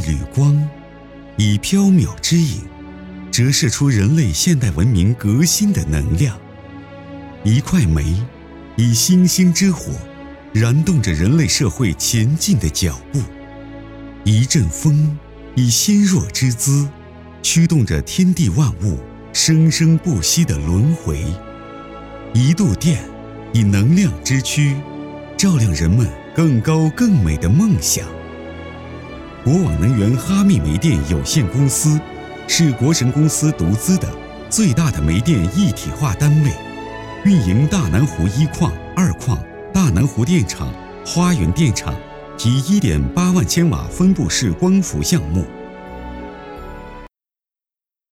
缕光，以缥缈之影折射出人类现代文明革新的能量。一块煤，以星星之火燃动着人类社会前进的脚步；一阵风，以纤弱之姿驱动着天地万物生生不息的轮回；一度电，以能量之躯照亮人们更高更美的梦想。国网能源哈密煤电有限公司是国神公司独资的最大的煤电一体化单位，运营大南湖1矿、2矿、大南湖电厂、花园电厂及1.8万千瓦分布式光伏项目。